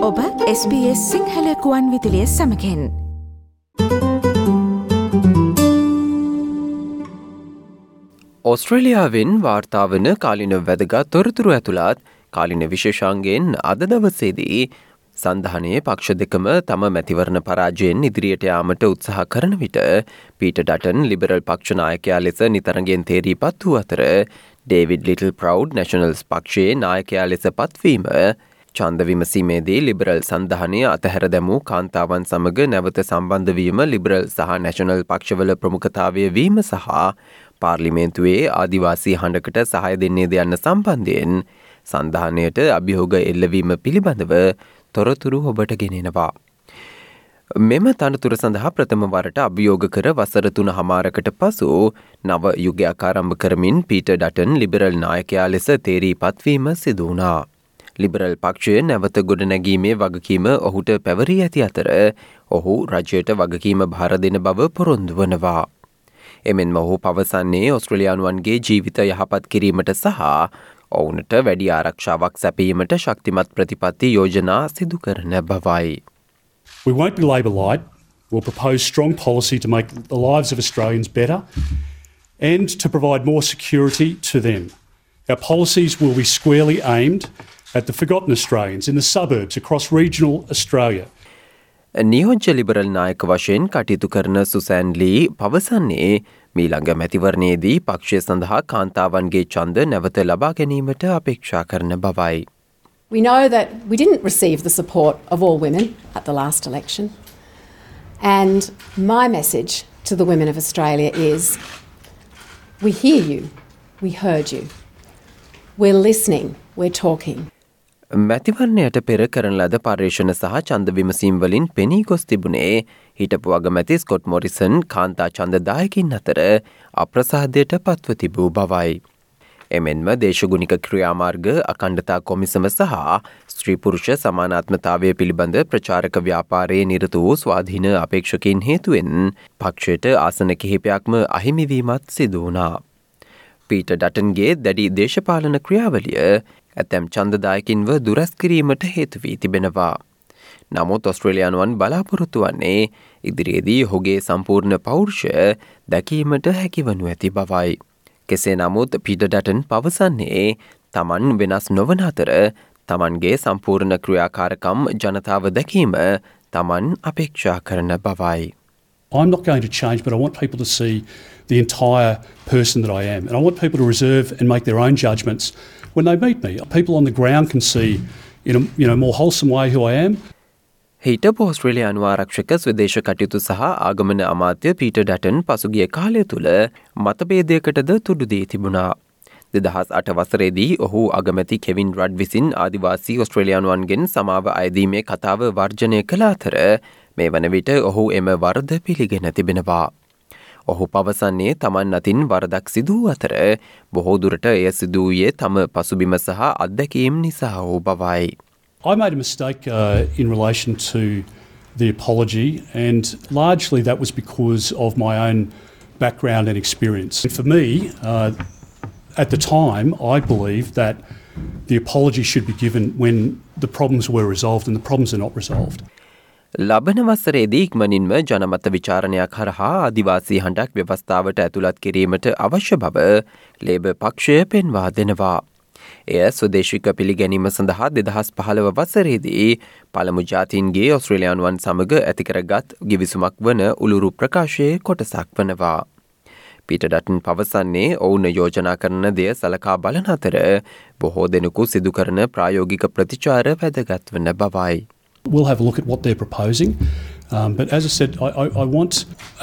ඔබ SBS සිංහල කුවන් විදුලිය සමගින් ඔස්ට්‍රේලියාවෙන් වාර්තා වන කාලින වැදගත් තොරතුරු ඇතුළත් කාලින විශේෂාංගයෙන් අද දවසේදී සන්ධානයේ පක්ෂ දෙකම තම මැතිවරණ පරාජයෙන් ඉදිරියට යාමට උත්සාහ කරන විට පීටර් ඩටන් ලිබරල් පක්ෂ නායකයා ලෙස නිතරගෙන් තේරීපත් වූ අතර ඩේවිඩ් ලිටල් ප්‍රවුඩ් නැෂනල්ස් පක්ෂයේ නායකයා ලෙස පත්වීම ඡන්ද විමසීමේදී ලිබරල් සන්ධානය අතහැර දැමූ කාන්තාවන් සමග නැවත සම්බන්ධවීම ලිබරල් සහ නැෂනල් පක්ෂවල ප්‍රමුඛතාවය වීම සහ පාර්ලිමේන්තුවේ ආදිවාසී හඬකට සහාය දෙන්නේද යන්න සම්බන්ධයෙන් සන්ධානයට අභියෝග එල්ලවීම පිළිබඳව තොරතුරු ඔබට ගෙනෙනවා. මෙම තනතුර සඳහා ප්‍රථම වරට අභියෝග කර වසර 3.5කට පසු නව යුගයක් ආරම්භ කරමින් පීටර් ඩටන් ලිබරල් නායකයා ලෙස තේරීපත් වීම සිදු වුණා. ලිබරල් පක්ෂය නැවත ගොඩනැගීමේ වගකීම ඔහුට පැවරී ඇති අතර ඔහු රජයට වගකීම භාර දෙන බව පොරොන්දු වනවා. එමෙන්ම ඔහු පවසන්නේ ඔස්ට්‍රේලියානුවන්ගේ ජීවිත යහපත් කිරීමට සහ ඔවුනට වැඩි ආරක්ෂාවක් සැපීමට ශක්තිමත් ප්‍රතිපත්ති යෝජනා සිදු කරන බවයි. We won't be Labor light. We'll propose strong policy to make the lives of Australians better and to provide more security to them. Our policies will be squarely aimed at the forgotten Australians in the suburbs across regional Australia. නියෝජ්‍ය Liberal නායක වශයෙන් කටයුතු කරන සුසෑන් ලී පවසන්නේ මීළඟ මැතිවරණයේදී පක්ෂය සඳහා කාන්තාවන්ගේ ඡන්ද නැවත ලබා ගැනීමට අපේක්ෂා කරන බවයි. We know that we didn't receive the support of all women at the last election. And my message to the women of Australia is, we hear you, we heard you. We're listening, we're talking. මැතිවරණයට පෙර කරන ලද පර්යේෂණ සහ ඡන්ද විමසීම් වලින් පෙනී ගොස් තිබුණේ හිටපු අගමැති ස්කොට් මොරිසන් කාන්තා ඡන්දදායකින් අතර අප්‍රසාදයට පත්ව තිබූ බවයි. එමෙන්ම දේශගුණික ක්‍රියාමාර්ග අඛණ්ඩතා කොමිසම සහ ස්ත්‍රී පුරුෂ සමානාත්මතාවය පිළිබඳ ප්‍රචාරක ව්‍යාපාරයේ නිරත වූ ස්වාධීන අපේක්ෂකයින් හේතුවෙන් පක්ෂයට ආසන කිහිපයක්ම අහිමිවීමත් සිදු වුණා. පීටර් ඩටන්ගේ දැඩි දේශපාලන ක්‍රියාවලිය ඇතැම් ඡන්දදායකින්ව දුරස් කිරීමට හේතු වී තිබෙනවා. නමුත් ඔස්ට්‍රේලියානුවන් බලාපොරොත්තු වන්නේ ඉදිරියේදී ඔහුගේ සම්පූර්ණ පෞරුෂය දැකීමට හැකිවනු ඇති බවයි. කෙසේ නමුත් පීටර් ඩටන් පවසන්නේ තමන් වෙනස් නොවන අතර තමන්ගේ සම්පූර්ණ ක්‍රියාකාරකම් ජනතාව දැකීම තමන් අපේක්ෂා කරන බවයි. I'm not going to change, but I want people to see the entire person that I am. And I want people to reserve and make their own judgments when they meet me. People on the ground can see in a more wholesome way who I am. හිටපු ඔස්ට්‍රේලියානු ආරක්ෂක ස්වදේශ කටයුතු සහ ආගමන අමාත්‍ය Peter Dutton පසුගිය කාලය තුළ මතභේදයකටද තුඩු දී තිබුණා. 2008 වසරේදී ඔහු අගමැති කෙවින් රඩ් විසින් ආදිවාසී ඔස්ට්‍රේලියානුවන්ගෙන් සමාව අයදීමේ කතාව වර්ජනය කළ අතර මේ වන විට ඔහු එම වරද පිළිගෙන තිබෙනවා. ඔහු පවසන්නේ තමන් අතින් වරදක් සිදු අතර බොහෝ දුරට එය සිදුවූයේ තම පසුබිම සහ අත්දැකීම් නිසා වූ බවයි. I made a mistake in relation to the apology, and largely that was because of my own background and experience. And for me, at the time, I believed that the apology should be given when the problems were resolved, and the problems are not resolved. ලබන වසරේදී ඉක්මනින්ම ජනමත විචාරණයක් හරහා ආදිවාසී හඬක් ව්‍යවස්ථාවට ඇතුළත් කිරීමට අවශ්‍ය බව labour පක්ෂය පෙන්වා දෙනවා. එය ස්වදේශික පිළිගැනීම සඳහා 2015 වසරේදී පළමු ජාතීන්ගේ ඔස්ට්‍රේලියානුවන් සමග ඇතිකරගත් ගිවිසුමක් වන උළුරු ප්‍රකාශයේ කොටසක් වනවා. පීටර් ඩටන් පවසන්නේ ඔවුන් යෝජනා කරන දෙය සලකා බලන අතර බොහෝ දෙනෙකු සිදු කරන ප්‍රායෝගික ප්‍රතිචාර වැදගත් වන බවයි. We'll have a look at what they're proposing. But as I said, I want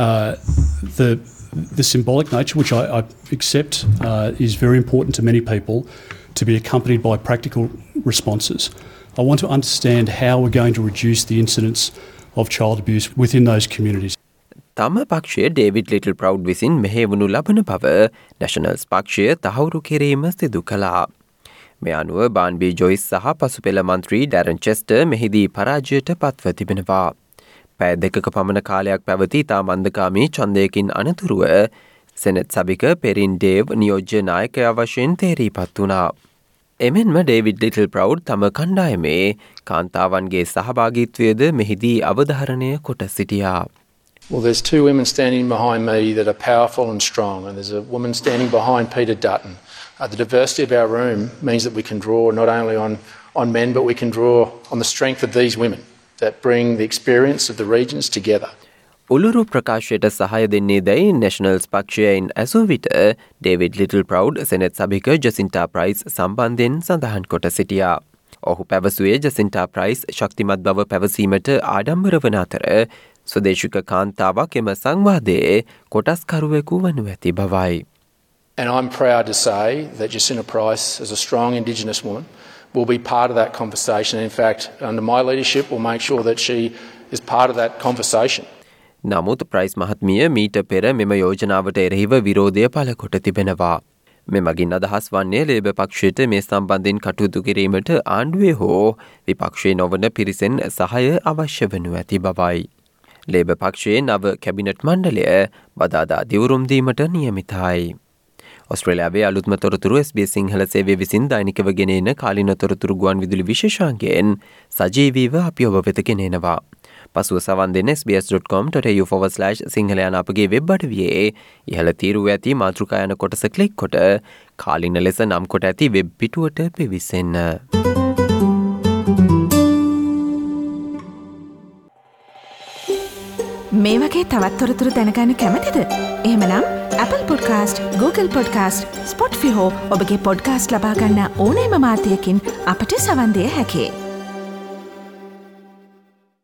the symbolic nature, which I accept is very important to many people, to be accompanied by practical responses. I want to understand how we're going to reduce the incidence of child abuse within those communities. තම පක්ෂය David little ප්‍රවුඩ් විසින් මෙහෙවනු ලබන බව නැෂනල්ස් පක්ෂය තහවුරු කිරීම සිදු කළා. මේ අනුව බාන්බී ජොයිස් සහ පසුපෙළ මන්ත්‍රී ඩැරන් චෙස්ටර් මෙහිදී පරාජයට පත්ව තිබෙනවා. පැය දෙකක පමණ කාලයක් පැවති තා මන්දකාමී ඡන්දයකින් අනතුරුව සෙනෙට් සභික පෙරින් ඩේව් නියෝජ්‍ය නායකයා වශයෙන් තේරීපත් වුණා. එමෙන්ම ඩේවිඩ් ලිටල් ප්‍රවුඩ් තම කණ්ඩායමේ කාන්තාවන්ගේ සහභාගීත්වයද මෙහිදී අවධාරණය කොට සිටියා. Well, there's two women standing behind me that are powerful and strong, and there's a woman standing behind Peter Dutton. The diversity of our room means that we can draw not only on men, but we can draw on the strength of these women that bring the experience of the regions together. උළුරු ප්‍රකාශයට සහය දෙන්නේ දැයි නැෂනල්ස් පක්ෂයයින් ඇසූ විට David Littleproud senate සභික Jacinta Price සම්බන්ධයෙන් සඳහන් කොට සිටියා. ඔහු පැවසුවේ ජසින්ටා ප්‍රයිස් ශක්තිමත් බව පැවසීමට ආඩම්බර වන අතර ස්වදේශික කාන්තාවක් එම සංවාදයේ කොටස්කරුවෙකු වනු ඇති බවයි. And I'm proud to say that Jacinta Price, as a strong Indigenous woman, will be part of that conversation. In fact, under my leadership, we'll make sure that she is part of that conversation. නමුත් Price මහත්මිය මීට පෙර මෙම යෝජනාවට එරෙහිව විරෝධය පළ කොට තිබෙනවා. මෙමගින් අදහස් වන්නේ ලේබ පක්ෂයට මේ සම්බන්ධයෙන් කටයුතු කිරීමට ආණ්ඩුවේ හෝ විපක්ෂයේ නොවන පිරිසෙන් සහය අවශ්‍ය වනු ඇති බවයි. ලේබ පක්ෂයේ නව කැබිනට් මණ්ඩලය බදාදා දිවුරුම් දීමට නියමිතයි. ඔස්ට්‍රේලියාවේ අලුත්ම තොරතුරු SBS සිංහල සේවය විසින් දෛනිකව ගෙනෙන කාලින තොරතුරු ගුවන් විදුලි විශේෂාංගයෙන් සජීවීව අපි ඔබ වෙත ගෙනෙනවා. පසුව සවන් දෙන්න sbs.com.au/සිංහල යන අපගේ වෙබ් අඩවියේ ඉහළ තීරුව ඇති මාතෘකා යන කොටස ක්ලික් කොට කාලින ලෙස නම් කොට ඇති වෙබ් පිටුවට පිවිසෙන්න. මේ වගේ තවත් තොරතුරු දැනගන්න කැමතිද? එහෙමනම් Apple Podcast, Google Podcast, Spotify හෝ ඔබගේ පොඩ්කාස්ට් ලබා ගන්න ඕනෑම මාධ්‍යයකින් අපට සවන් දිය හැකියි.